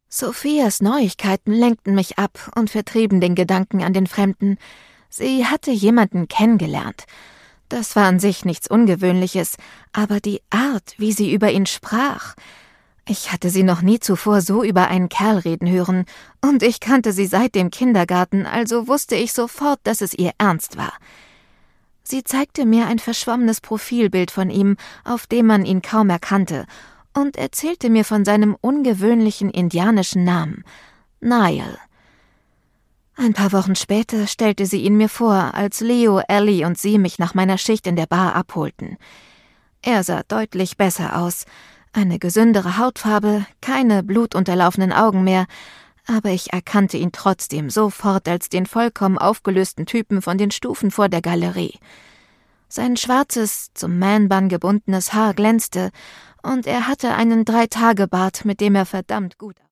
Sophias Neuigkeiten lenkten mich ab und vertrieben den Gedanken an den Fremden. Sie hatte jemanden kennengelernt. Das war an sich nichts Ungewöhnliches, aber die Art, wie sie über ihn sprach. Ich hatte sie noch nie zuvor so über einen Kerl reden hören, und ich kannte sie seit dem Kindergarten, also wusste ich sofort, dass es ihr ernst war. Sie zeigte mir ein verschwommenes Profilbild von ihm, auf dem man ihn kaum erkannte, und erzählte mir von seinem ungewöhnlichen indianischen Namen, Niall. Ein paar Wochen später stellte sie ihn mir vor, als Leo, Ellie und sie mich nach meiner Schicht in der Bar abholten. Er sah deutlich besser aus, eine gesündere Hautfarbe, keine blutunterlaufenen Augen mehr, aber ich erkannte ihn trotzdem sofort als den vollkommen aufgelösten Typen von den Stufen vor der Galerie. Sein schwarzes, zum Man-Bun gebundenes Haar glänzte, und er hatte einen 3-Tage-Bart, mit dem er verdammt gut